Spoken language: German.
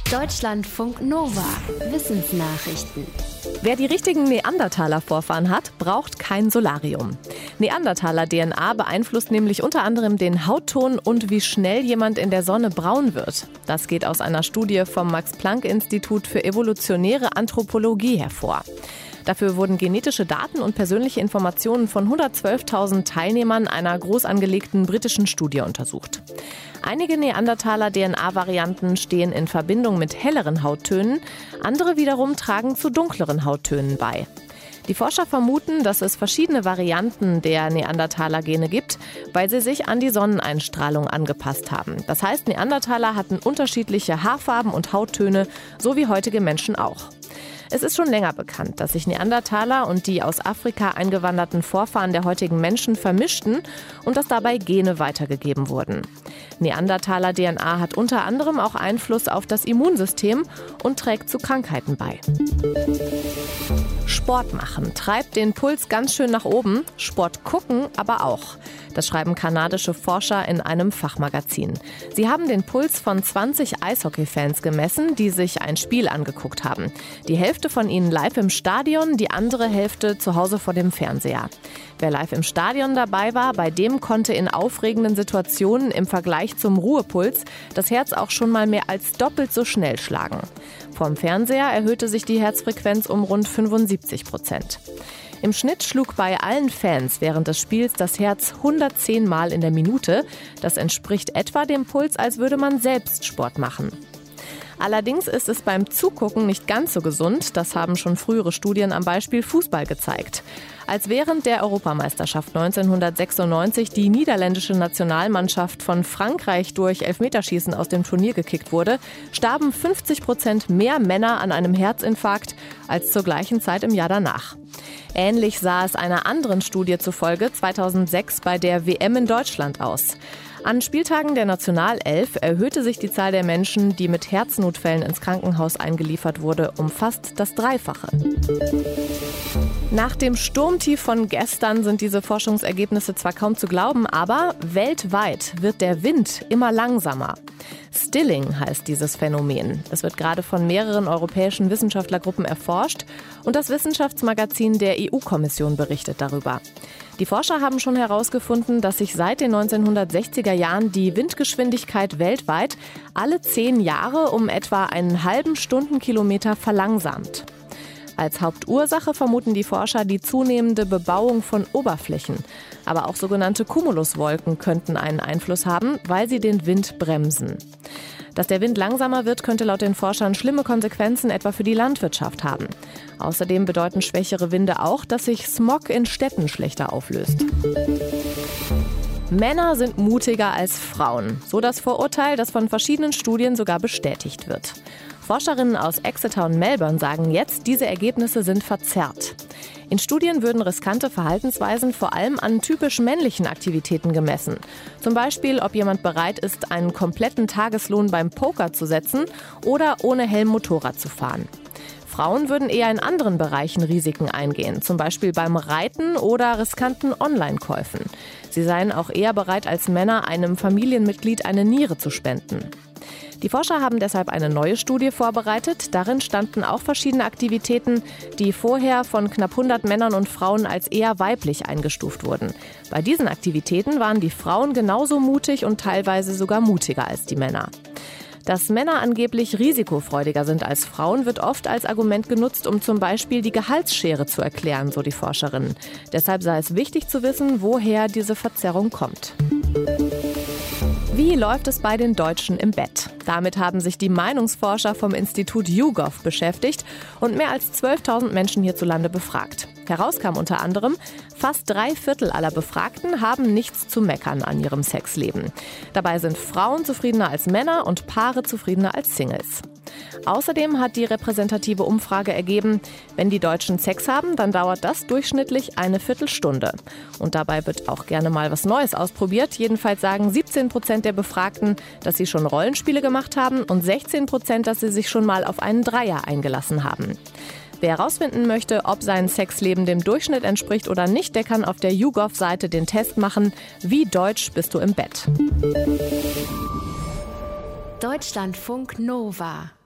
Deutschlandfunk Nova. Wissensnachrichten. Wer die richtigen Neandertaler-Vorfahren hat, braucht kein Solarium. Neandertaler-DNA beeinflusst nämlich unter anderem den Hautton und wie schnell jemand in der Sonne braun wird. Das geht aus einer Studie vom Max-Planck-Institut für evolutionäre Anthropologie hervor. Dafür wurden genetische Daten und persönliche Informationen von 112.000 Teilnehmern einer groß angelegten britischen Studie untersucht. Einige Neandertaler-DNA-Varianten stehen in Verbindung mit helleren Hauttönen, andere wiederum tragen zu dunkleren Hauttönen bei. Die Forscher vermuten, dass es verschiedene Varianten der Neandertaler-Gene gibt, weil sie sich an die Sonneneinstrahlung angepasst haben. Das heißt, Neandertaler hatten unterschiedliche Haarfarben und Hauttöne, so wie heutige Menschen auch. Es ist schon länger bekannt, dass sich Neandertaler und die aus Afrika eingewanderten Vorfahren der heutigen Menschen vermischten und dass dabei Gene weitergegeben wurden. Neandertaler-DNA hat unter anderem auch Einfluss auf das Immunsystem und trägt zu Krankheiten bei. Sport machen treibt den Puls ganz schön nach oben, Sport gucken aber auch. Das schreiben kanadische Forscher in einem Fachmagazin. Sie haben den Puls von 20 Eishockey-Fans gemessen, die sich ein Spiel angeguckt haben. Die Hälfte von ihnen live im Stadion, die andere Hälfte zu Hause vor dem Fernseher. Wer live im Stadion dabei war, bei dem konnte in aufregenden Situationen im Vergleich zum Ruhepuls das Herz auch schon mal mehr als doppelt so schnell schlagen. Vorm Fernseher erhöhte sich die Herzfrequenz um rund 75%. Im Schnitt schlug bei allen Fans während des Spiels das Herz 110 Mal in der Minute. Das entspricht etwa dem Puls, als würde man selbst Sport machen. Allerdings ist es beim Zugucken nicht ganz so gesund. Das haben schon frühere Studien am Beispiel Fußball gezeigt. Als während der Europameisterschaft 1996 die niederländische Nationalmannschaft von Frankreich durch Elfmeterschießen aus dem Turnier gekickt wurde, starben 50% mehr Männer an einem Herzinfarkt als zur gleichen Zeit im Jahr danach. Ähnlich sah es einer anderen Studie zufolge 2006 bei der WM in Deutschland aus. An Spieltagen der Nationalelf erhöhte sich die Zahl der Menschen, die mit Herznotfällen ins Krankenhaus eingeliefert wurde, um fast das Dreifache. Nach dem Sturmtief von gestern sind diese Forschungsergebnisse zwar kaum zu glauben, aber weltweit wird der Wind immer langsamer. Stilling heißt dieses Phänomen. Es wird gerade von mehreren europäischen Wissenschaftlergruppen erforscht und das Wissenschaftsmagazin der EU-Kommission berichtet darüber. Die Forscher haben schon herausgefunden, dass sich seit den 1960er Jahren die Windgeschwindigkeit weltweit alle 10 Jahre um etwa einen halben Stundenkilometer verlangsamt. Als Hauptursache vermuten die Forscher die zunehmende Bebauung von Oberflächen. Aber auch sogenannte Cumuluswolken könnten einen Einfluss haben, weil sie den Wind bremsen. Dass der Wind langsamer wird, könnte laut den Forschern schlimme Konsequenzen etwa für die Landwirtschaft haben. Außerdem bedeuten schwächere Winde auch, dass sich Smog in Städten schlechter auflöst. Männer sind mutiger als Frauen. So das Vorurteil, das von verschiedenen Studien sogar bestätigt wird. Forscherinnen aus Exeter und Melbourne sagen jetzt, diese Ergebnisse sind verzerrt. In Studien würden riskante Verhaltensweisen vor allem an typisch männlichen Aktivitäten gemessen. Zum Beispiel, ob jemand bereit ist, einen kompletten Tageslohn beim Poker zu setzen oder ohne Helm Motorrad zu fahren. Frauen würden eher in anderen Bereichen Risiken eingehen, zum Beispiel beim Reiten oder riskanten Online-Käufen. Sie seien auch eher bereit als Männer, einem Familienmitglied eine Niere zu spenden. Die Forscher haben deshalb eine neue Studie vorbereitet. Darin standen auch verschiedene Aktivitäten, die vorher von knapp 100 Männern und Frauen als eher weiblich eingestuft wurden. Bei diesen Aktivitäten waren die Frauen genauso mutig und teilweise sogar mutiger als die Männer. Dass Männer angeblich risikofreudiger sind als Frauen, wird oft als Argument genutzt, um zum Beispiel die Gehaltsschere zu erklären, so die Forscherinnen. Deshalb sei es wichtig zu wissen, woher diese Verzerrung kommt. Wie läuft es bei den Deutschen im Bett? Damit haben sich die Meinungsforscher vom Institut YouGov beschäftigt und mehr als 12.000 Menschen hierzulande befragt. Heraus kam unter anderem, fast 3/4 aller Befragten haben nichts zu meckern an ihrem Sexleben. Dabei sind Frauen zufriedener als Männer und Paare zufriedener als Singles. Außerdem hat die repräsentative Umfrage ergeben, wenn die Deutschen Sex haben, dann dauert das durchschnittlich eine Viertelstunde. Und dabei wird auch gerne mal was Neues ausprobiert. Jedenfalls sagen 17% der Befragten, dass sie schon Rollenspiele gemacht haben und 16%, dass sie sich schon mal auf einen Dreier eingelassen haben. Wer herausfinden möchte, ob sein Sexleben dem Durchschnitt entspricht oder nicht, der kann auf der YouGov-Seite den Test machen. Wie deutsch bist du im Bett? Deutschlandfunk Nova